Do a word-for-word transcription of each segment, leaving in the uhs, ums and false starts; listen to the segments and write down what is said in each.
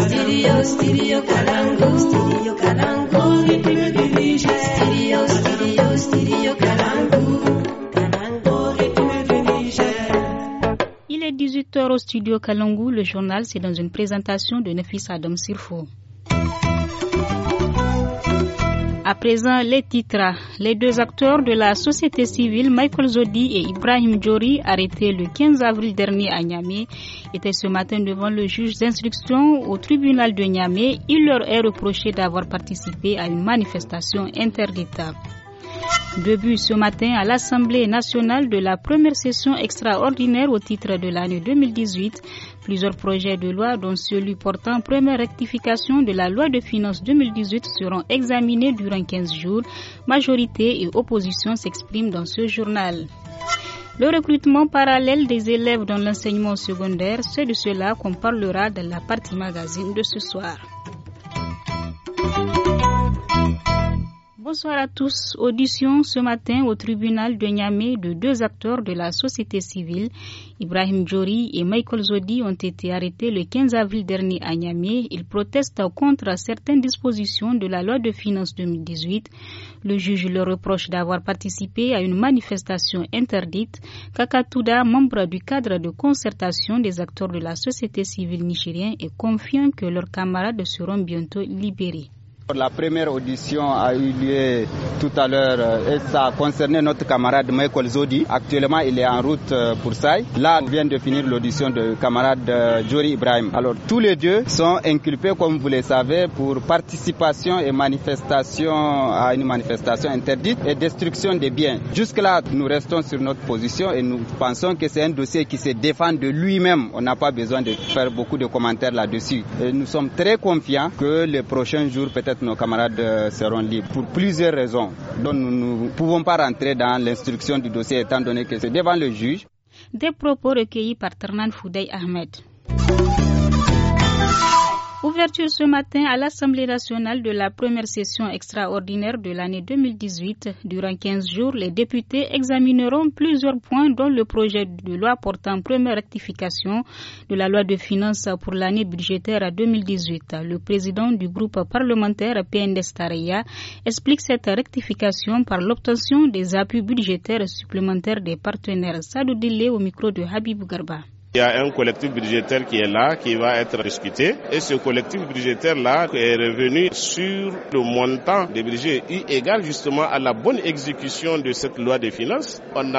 Studio, studio Kalangu, studio Kalangu, rythme du Niger. Studio, studio, studio Kalangu, Kalangu, rythme du Niger. Il est dix-huit heures au studio Kalangu. Le journal, c'est dans une présentation de Nefis Adam Sirfo. À présent, les titres. Les deux acteurs de la société civile, Michael Zodi et Ibrahim Djori, arrêtés le quinze avril dernier à Niamey, étaient ce matin devant le juge d'instruction au tribunal de Niamey. Il leur est reproché d'avoir participé à une manifestation interdite. Début ce matin à l'Assemblée nationale de la première session extraordinaire au titre de l'année deux mille dix-huit. Plusieurs projets de loi, dont celui portant première rectification de la loi de finances deux mille dix-huit, seront examinés durant quinze jours. Majorité et opposition s'expriment dans ce journal. Le recrutement parallèle des élèves dans l'enseignement secondaire, c'est de cela qu'on parlera dans la partie magazine de ce soir. Bonsoir à tous. Audition ce matin au tribunal de Niamey de deux acteurs de la société civile. Ibrahim Djori et Michael Zodi ont été arrêtés le quinze avril dernier à Niamey. Ils protestent contre certaines dispositions de la loi de finances deux mille dix-huit. Le juge leur reproche d'avoir participé à une manifestation interdite. Kakatouda, membre du cadre de concertation des acteurs de la société civile nigérienne, est confiant que leurs camarades seront bientôt libérés. La première audition a eu lieu tout à l'heure et ça a concerné notre camarade Michael Zodi. Actuellement, il est en route pour Saï. Là, on vient de finir l'audition de camarade Djori Ibrahim. Alors, tous les deux sont inculpés, comme vous le savez, pour participation et manifestation à une manifestation interdite et destruction des biens. Jusque-là, nous restons sur notre position et nous pensons que c'est un dossier qui se défend de lui-même. On n'a pas besoin de faire beaucoup de commentaires là-dessus. Et nous sommes très confiants que les prochains jours, peut-être, nos camarades seront libres pour plusieurs raisons. Donc nous ne pouvons pas rentrer dans l'instruction du dossier étant donné que c'est devant le juge. Des propos recueillis par Ternan Foudey Ahmed. Ouverture ce matin à l'Assemblée nationale de la première session extraordinaire de l'année deux mille dix-huit. Durant quinze jours, les députés examineront plusieurs points dont le projet de loi portant première rectification de la loi de finances pour l'année budgétaire deux mille dix-huit. Le président du groupe parlementaire P N D S Tareya explique cette rectification par l'obtention des appuis budgétaires supplémentaires des partenaires. Sadou Dile au micro de Habib Garba. Il y a un collectif budgétaire qui est là, qui va être discuté. Et ce collectif budgétaire-là est revenu sur le montant des budgets eu égal justement à la bonne exécution de cette loi de finances. On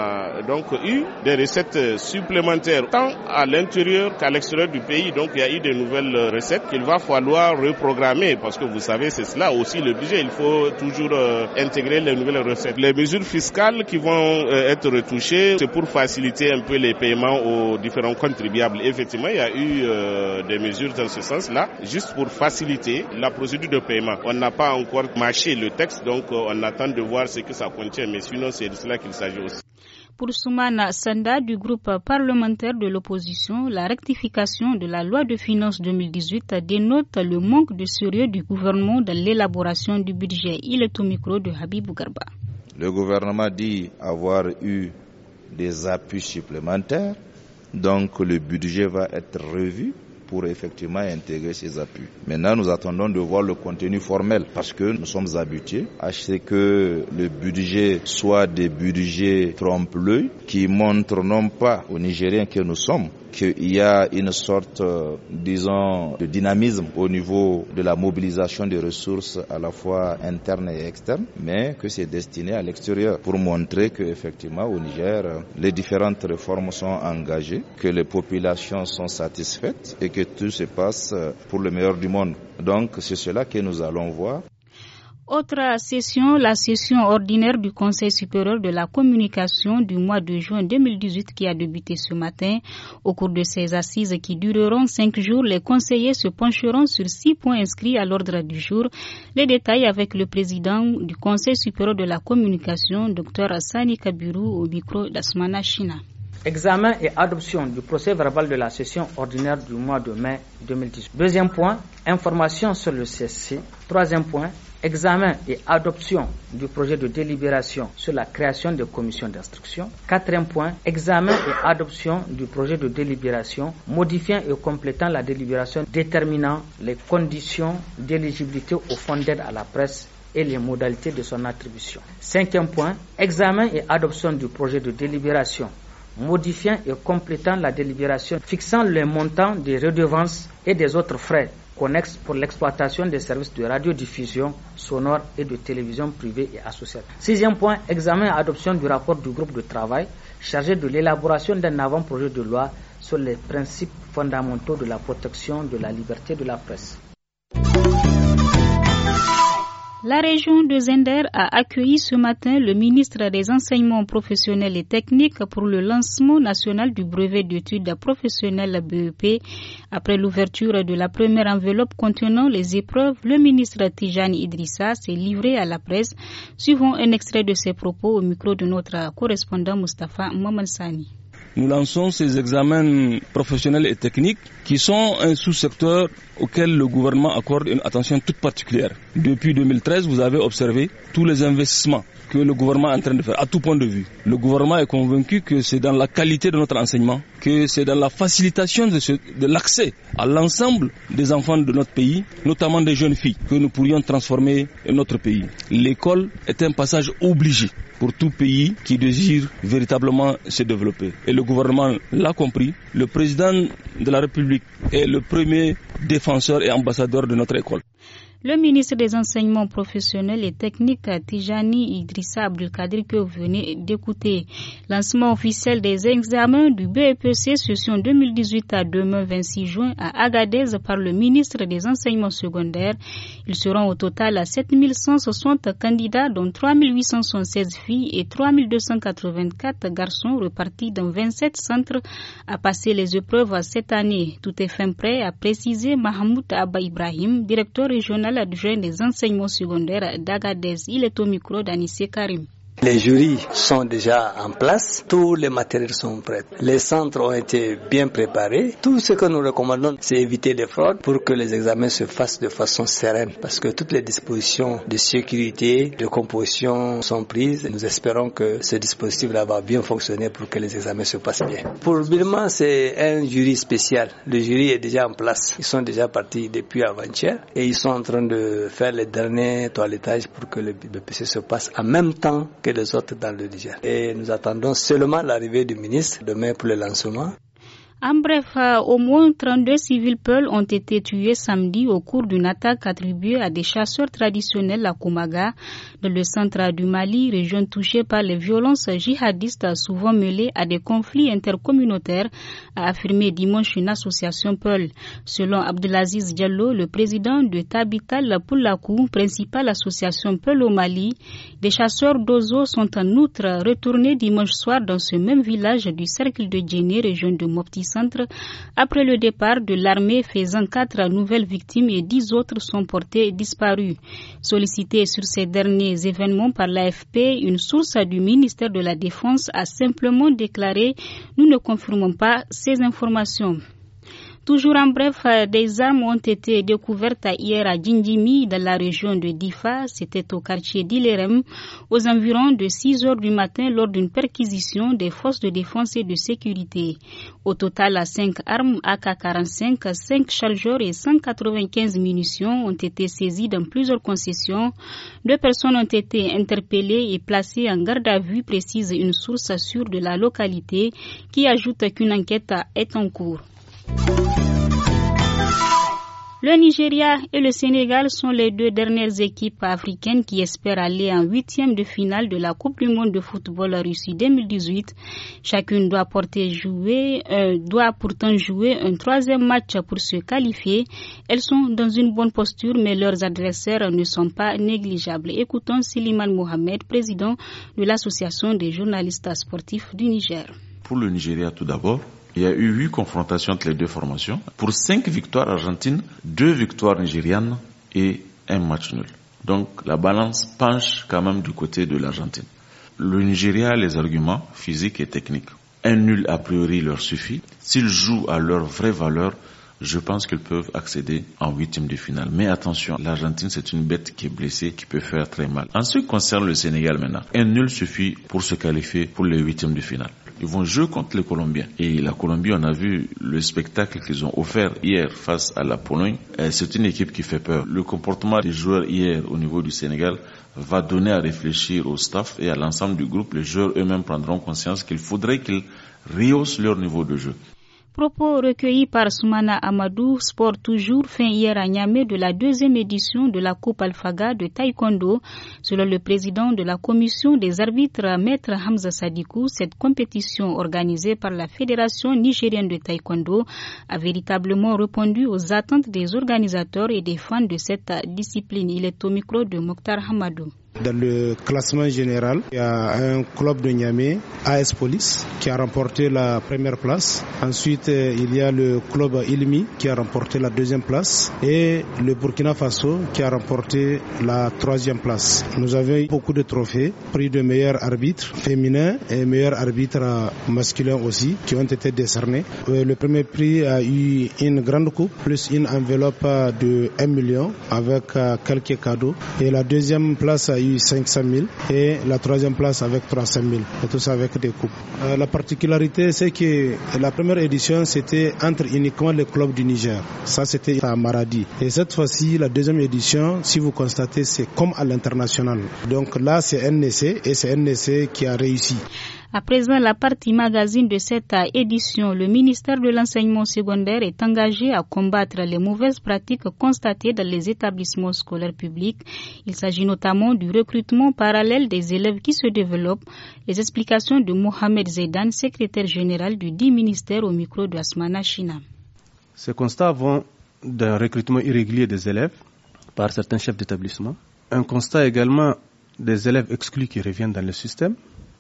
a donc eu des recettes supplémentaires tant à l'intérieur qu'à l'extérieur du pays. Donc il y a eu de nouvelles recettes qu'il va falloir reprogrammer parce que vous savez, c'est cela aussi le budget. Il faut toujours euh, intégrer les nouvelles recettes. Les mesures fiscales qui vont euh, être retouchées, c'est pour faciliter un peu les paiements aux différents contribuables. Effectivement, il y a eu euh, des mesures dans ce sens-là, juste pour faciliter la procédure de paiement. On n'a pas encore mâché le texte, donc euh, on attend de voir ce que ça contient, mais sinon c'est de cela qu'il s'agit aussi. Pour Soumana Sanda du groupe parlementaire de l'opposition, la rectification de la loi de finances deux mille dix-huit dénote le manque de sérieux du gouvernement dans l'élaboration du budget. Il est au micro de Habib Garba. Le gouvernement dit avoir eu des appuis supplémentaires. Donc le budget va être revu pour effectivement intégrer ces appuis. Maintenant, nous attendons de voir le contenu formel parce que nous sommes habitués à ce que le budget soit des budgets trompe-l'œil qui montrent non pas aux Nigériens que nous sommes qu'il y a une sorte, euh, disons, de dynamisme au niveau de la mobilisation des ressources à la fois internes et externes, mais que c'est destiné à l'extérieur pour montrer que effectivement au Niger, les différentes réformes sont engagées, que les populations sont satisfaites et que tout se passe pour le meilleur du monde. Donc c'est cela que nous allons voir. Autre session, la session ordinaire du Conseil supérieur de la communication du mois de juin deux mille dix-huit qui a débuté ce matin. Au cours de ces assises qui dureront cinq jours, les conseillers se pencheront sur six points inscrits à l'ordre du jour. Les détails avec le président du Conseil supérieur de la communication, Dr Sani Kabiru, au micro d'Asmana China. Examen et adoption du procès verbal de la session ordinaire du mois de mai deux mille dix. Deuxième point, information sur le C S C. Troisième point, examen et adoption du projet de délibération sur la création de commissions d'instruction. Quatrième point, examen et adoption du projet de délibération modifiant et complétant la délibération déterminant les conditions d'éligibilité au fonds d'aide à la presse et les modalités de son attribution. Cinquième point, examen et adoption du projet de délibération modifiant et complétant la délibération fixant les montants des redevances et des autres frais connexes pour l'exploitation des services de radiodiffusion sonore et de télévision privée et associative. Sixième point, examen et adoption du rapport du groupe de travail chargé de l'élaboration d'un avant-projet de loi sur les principes fondamentaux de la protection de la liberté de la presse. La région de Zender a accueilli ce matin le ministre des Enseignements professionnels et techniques pour le lancement national du brevet d'études professionnelles B E P. Après l'ouverture de la première enveloppe contenant les épreuves, le ministre Tijani Idrissa s'est livré à la presse. Suivons un extrait de ses propos au micro de notre correspondant Mustafa Mamansani. Nous lançons ces examens professionnels et techniques qui sont un sous-secteur auquel le gouvernement accorde une attention toute particulière. Depuis deux mille treize, vous avez observé tous les investissements que le gouvernement est en train de faire, à tout point de vue. Le gouvernement est convaincu que c'est dans la qualité de notre enseignement, que c'est dans la facilitation de, ce, de l'accès à l'ensemble des enfants de notre pays, notamment des jeunes filles, que nous pourrions transformer notre pays. L'école est un passage obligé pour tout pays qui désire véritablement se développer. Et le gouvernement l'a compris. Le président de la République est le premier défenseur et ambassadeur de notre école. Le ministre des Enseignements professionnels et techniques Tijani Idrissa Abdelkader que vous venez d'écouter. Lancement officiel des examens du B E P C session deux mille dix-huit à demain vingt-six juin à Agadez par le ministre des Enseignements secondaires. Ils seront au total à sept mille cent soixante candidats dont trois mille huit cent soixante-seize filles et trois mille deux cent quatre-vingt-quatre garçons repartis dans vingt-sept centres à passer les épreuves cette année. Tout est fin prêt, a précisé Mahmoud Abba Ibrahim, directeur régional adjoint des enseignements secondaires d'Agadez. Il est au micro d'Anissé Karim. Les jurys sont déjà en place, tous les matériels sont prêts. Les centres ont été bien préparés. Tout ce que nous recommandons, c'est éviter les fraudes pour que les examens se fassent de façon sereine. Parce que toutes les dispositions de sécurité, de composition sont prises. Nous espérons que ce dispositif-là va bien fonctionner pour que les examens se passent bien. Pour le bilan, c'est un jury spécial. Le jury est déjà en place. Ils sont déjà partis depuis avant-hier et ils sont en train de faire les derniers toilettages pour que le B E P C se passe en même temps que les autres dans le Niger. Et nous attendons seulement l'arrivée du ministre demain pour le lancement. En bref, au moins trente-deux civils peuls ont été tués samedi au cours d'une attaque attribuée à des chasseurs traditionnels à Koumaga, dans le centre du Mali, région touchée par les violences djihadistes souvent mêlées à des conflits intercommunautaires, a affirmé dimanche une association Peul. Selon Abdelaziz Diallo, le président de Tabital Poulakou, principale association Peul au Mali, des chasseurs d'oiseaux sont en outre retournés dimanche soir dans ce même village du cercle de Djéné, région de Mopti Centre, après le départ de l'armée faisant quatre nouvelles victimes et dix autres sont portés disparus. Sollicité sur ces derniers événements par l'A F P, une source du ministère de la Défense a simplement déclaré « Nous ne confirmons pas ces informations ». Toujours en bref, des armes ont été découvertes hier à Djindjimi, dans la région de Difa. C'était au quartier d'Ilerem, aux environs de six heures du matin, lors d'une perquisition des forces de défense et de sécurité. Au total, cinq armes A K quarante-cinq, cinq chargeurs et cent quatre-vingt-quinze munitions ont été saisies dans plusieurs concessions. Deux personnes ont été interpellées et placées en garde à vue, précise une source sûre de la localité, qui ajoute qu'une enquête est en cours. Le Nigeria et le Sénégal sont les deux dernières équipes africaines qui espèrent aller en huitième de finale de la Coupe du monde de football Russie deux mille dix-huit. Chacune doit, porter jouer, euh, doit pourtant jouer un troisième match pour se qualifier. Elles sont dans une bonne posture, mais leurs adversaires ne sont pas négligeables. Écoutons Siliman Mohamed, président de l'Association des journalistes sportifs du Niger. Pour le Nigeria, tout d'abord, il y a eu huit confrontations entre les deux formations. Pour cinq victoires argentines, deux victoires nigérianes et un match nul. Donc la balance penche quand même du côté de l'Argentine. Le Nigeria a les arguments physiques et techniques. Un nul a priori leur suffit. S'ils jouent à leur vraie valeur, je pense qu'ils peuvent accéder en huitième de finale. Mais attention, l'Argentine, c'est une bête qui est blessée, qui peut faire très mal. En ce qui concerne le Sénégal maintenant, un nul suffit pour se qualifier pour les huitièmes de finale. Ils vont jouer contre les Colombiens. Et la Colombie, on a vu le spectacle qu'ils ont offert hier face à la Pologne. C'est une équipe qui fait peur. Le comportement des joueurs hier au niveau du Sénégal va donner à réfléchir au staff et à l'ensemble du groupe. Les joueurs eux-mêmes prendront conscience qu'il faudrait qu'ils rehaussent leur niveau de jeu. Propos recueillis par Soumana Amadou, Sport toujours, fin hier à Niamey de la deuxième édition de la Coupe Alphaga de Taekwondo. Selon le président de la commission des arbitres, Maître Hamza Sadikou, cette compétition organisée par la Fédération nigérienne de Taekwondo a véritablement répondu aux attentes des organisateurs et des fans de cette discipline. Il est au micro de Mokhtar Hamadou. Dans le classement général, il y a un club de Niamey, A S Police, qui a remporté la première place. Ensuite, il y a le club Ilmi qui a remporté la deuxième place et le Burkina Faso qui a remporté la troisième place. Nous avons eu beaucoup de trophées, prix de meilleur arbitre féminin et meilleur arbitre masculin aussi, qui ont été décernés. Le premier prix a eu une grande coupe plus une enveloppe de un million avec quelques cadeaux. Et la deuxième place a eu cinq cent mille et la troisième place avec trois cent mille, et tout ça avec des coupes. Euh, la particularité, c'est que la première édition, c'était entre uniquement les clubs du Niger. Ça, c'était à Maradi. Et cette fois-ci, la deuxième édition, si vous constatez, c'est comme à l'international. Donc là, c'est un essai et c'est un essai qui a réussi. À présent, la partie magazine de cette édition, le ministère de l'enseignement secondaire est engagé à combattre les mauvaises pratiques constatées dans les établissements scolaires publics. Il s'agit notamment du recrutement parallèle des élèves qui se développent. Les explications de Mohamed Zaidan, secrétaire général du dit ministère au micro de Asmana China. Ces constats vont d'un recrutement irrégulier des élèves par certains chefs d'établissement. Un constat également des élèves exclus qui reviennent dans le système.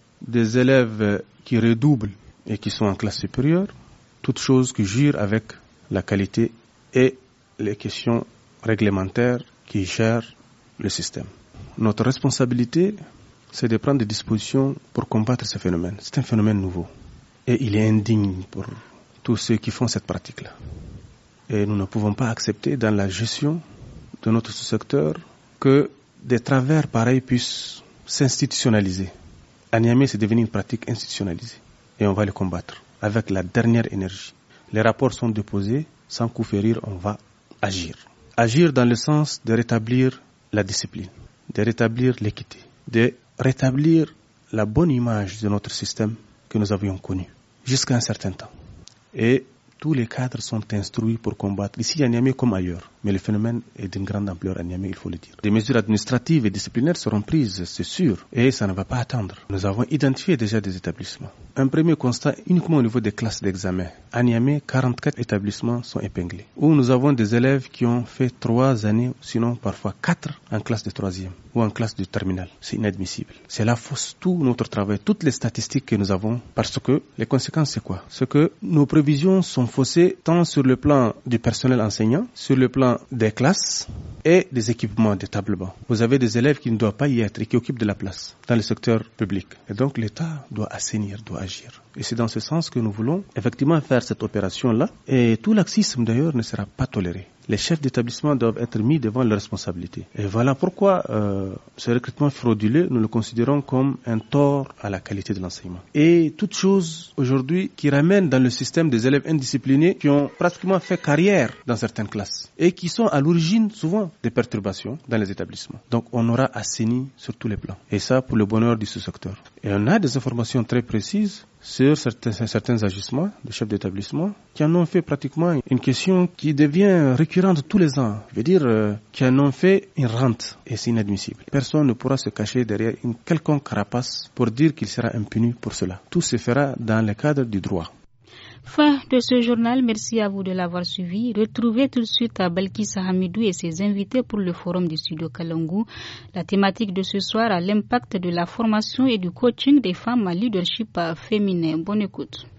Des élèves qui redoublent et qui sont en classe supérieure, toutes choses qui jurent avec la qualité et les questions réglementaires qui gèrent le système. Notre responsabilité, c'est de prendre des dispositions pour combattre ce phénomène. C'est un phénomène nouveau et il est indigne pour tous ceux qui font cette pratique-là. Et nous ne pouvons pas accepter dans la gestion de notre sous-secteur que des travers pareils puissent s'institutionnaliser. À Niamey, c'est devenu une pratique institutionnalisée et on va le combattre avec la dernière énergie. Les rapports sont déposés, sans coup férir, on va agir. Agir dans le sens de rétablir la discipline, de rétablir l'équité, de rétablir la bonne image de notre système que nous avions connu jusqu'à un certain temps. Et tous les cadres sont instruits pour combattre, ici à Niamey comme ailleurs. Mais le phénomène est d'une grande ampleur à Niamey, il faut le dire. Des mesures administratives et disciplinaires seront prises, c'est sûr, et ça ne va pas attendre. Nous avons identifié déjà des établissements. Un premier constat uniquement au niveau des classes d'examen. À Niamey, quarante-quatre établissements sont épinglés, où nous avons des élèves qui ont fait trois années, sinon parfois quatre, en classe de troisième ou en classe de terminale. C'est inadmissible. Cela fausse tout notre travail, toutes les statistiques que nous avons, parce que les conséquences, c'est quoi? C'est que nos prévisions sont faussées tant sur le plan du personnel enseignant, sur le plan des classes et des équipements de table-banc. Vous avez des élèves qui ne doivent pas y être et qui occupent de la place dans le secteur public. Et donc l'État doit assainir, doit agir. Et c'est dans ce sens que nous voulons effectivement faire cette opération-là. Et tout laxisme d'ailleurs ne sera pas toléré. Les chefs d'établissement doivent être mis devant leurs responsabilités. Et voilà pourquoi euh, ce recrutement frauduleux, nous le considérons comme un tort à la qualité de l'enseignement. Et toute chose aujourd'hui qui ramène dans le système des élèves indisciplinés qui ont pratiquement fait carrière dans certaines classes et qui sont à l'origine souvent des perturbations dans les établissements. Donc on aura assaini sur tous les plans. Et ça pour le bonheur du sous-secteur. Et on a des informations très précises sur certains, certains agissements de chefs d'établissement qui en ont fait pratiquement une question qui devient récurrente tous les ans. Je veux dire, euh, qui en ont fait une rente. Et c'est inadmissible. Personne ne pourra se cacher derrière une quelconque carapace pour dire qu'il sera impuni pour cela. Tout se fera dans le cadre du droit. Fin de ce journal, merci à vous de l'avoir suivi. Retrouvez tout de suite à Balkissa Hamidou et ses invités pour le forum du studio Kalangu. La thématique de ce soir a l'impact de la formation et du coaching des femmes à leadership féminin. Bonne écoute.